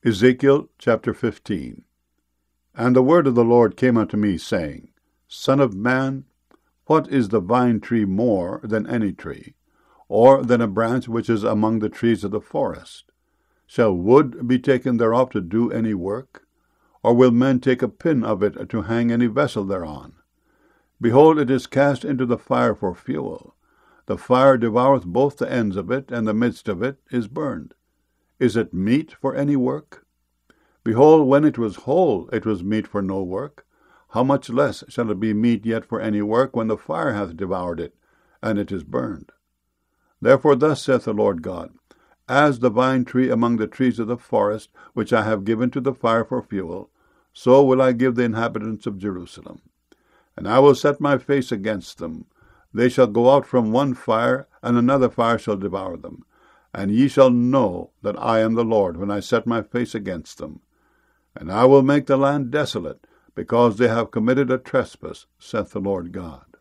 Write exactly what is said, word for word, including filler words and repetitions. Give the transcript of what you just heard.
Ezekiel chapter fifteen. And the word of the Lord came unto me, saying, Son of man, what is the vine tree more than any tree, or than a branch which is among the trees of the forest? Shall wood be taken thereof to do any work? Or will men take a pin of it to hang any vessel thereon? Behold, it is cast into the fire for fuel. The fire devoureth both the ends of it, and the midst of it is burned. Is it meet for any work? Behold, when it was whole, it was meet for no work. How much less shall it be meet yet for any work, when the fire hath devoured it, and it is burned? Therefore thus saith the Lord God, As the vine tree among the trees of the forest, which I have given to the fire for fuel, so will I give the inhabitants of Jerusalem. And I will set my face against them. They shall go out from one fire, and another fire shall devour them. And ye shall know that I am the Lord, when I set my face against them. And I will make the land desolate, because they have committed a trespass, saith the Lord God.